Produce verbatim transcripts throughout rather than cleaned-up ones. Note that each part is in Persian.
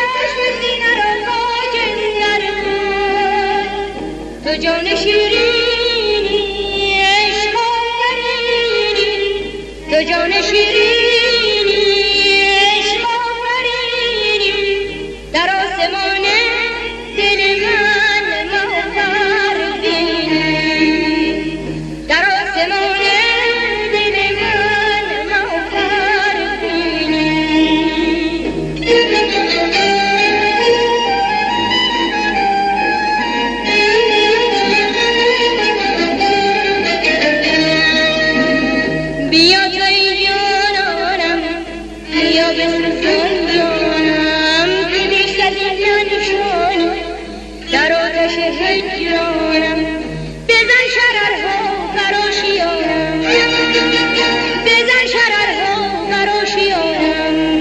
چشم سینه را خاک سر کن تو جان شیرینی عشق آفرینی تو جان شیرینی عشق آفرینی در آسمان دل من ماه بینی در آسمان دل من ماه بینی بیا توی جانانم بیا بسوزان جانم که بیشتر این نشانی در آتش هجرانم بزن شررها بر آشیانم بزن شررها بر آشیانم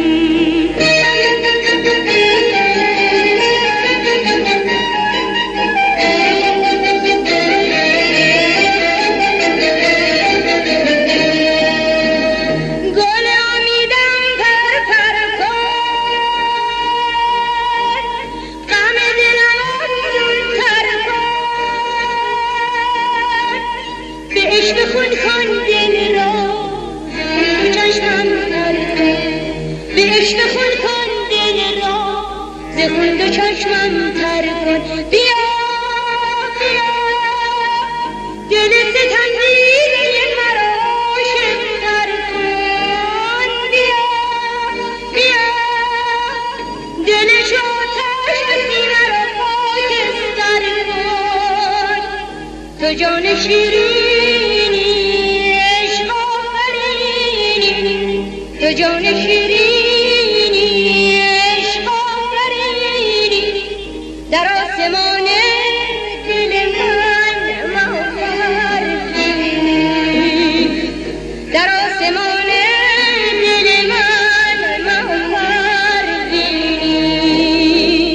گل امیدم پر پر کن غم دلم آسون‌تر کن به عشق خون کن دل را ز چشمم تر کن به عشق خون کن دل را ز خون دو چشمم تر کن بیا بیا دل ستنگیده مرا عاشق‌تر کن بیا بیا دل شاتش به سینه را خاکستر کن تو جان شیرینی عشق آفرینی تو جان شیرینی عشق آفرینی در آسمان دل من ماه بینی در آسمان دل من ماه بینی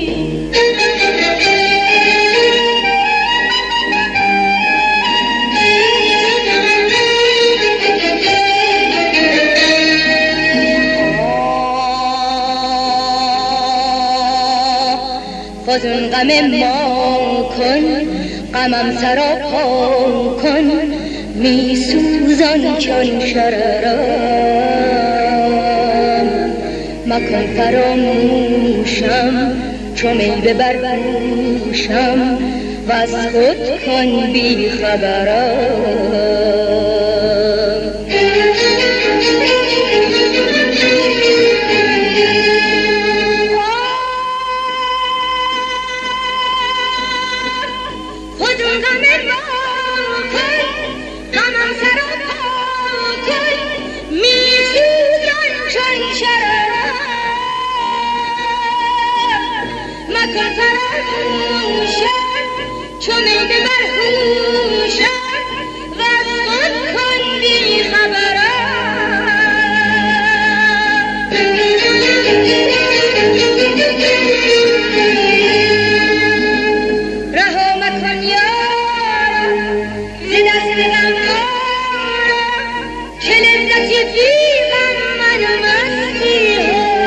فزون غم ما کن غمم سراپا کن می سوزان چون شررم مکن فراموشم چو می ببرگوشم و از خود کن بی خبرم مکن فراموشم چو می ببرگوشم و از خود کن بی خبرم رها مکن یارم ز دست غمخوارم که لذتی بی غم من مستی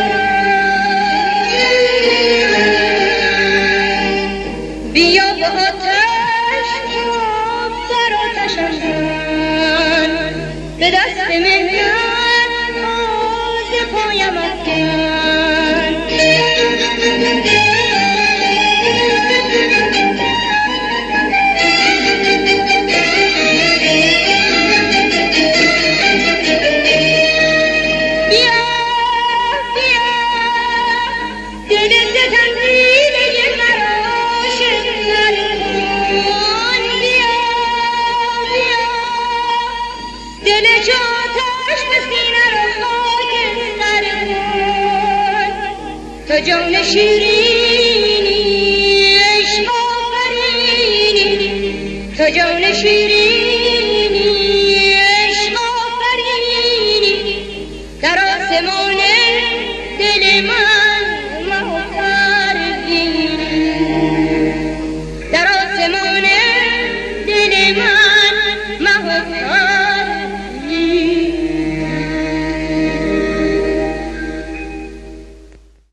بیا به آتش تاب در آتشم زن به دست مهنت باز پایم افکن بیا بیا دل ستنگیده مرا عاشق‌تر کن بیا بیا دل چاتش به سینه را خاکستر کن تو جان شیرینی عشق آفرینی تو جان شیرینی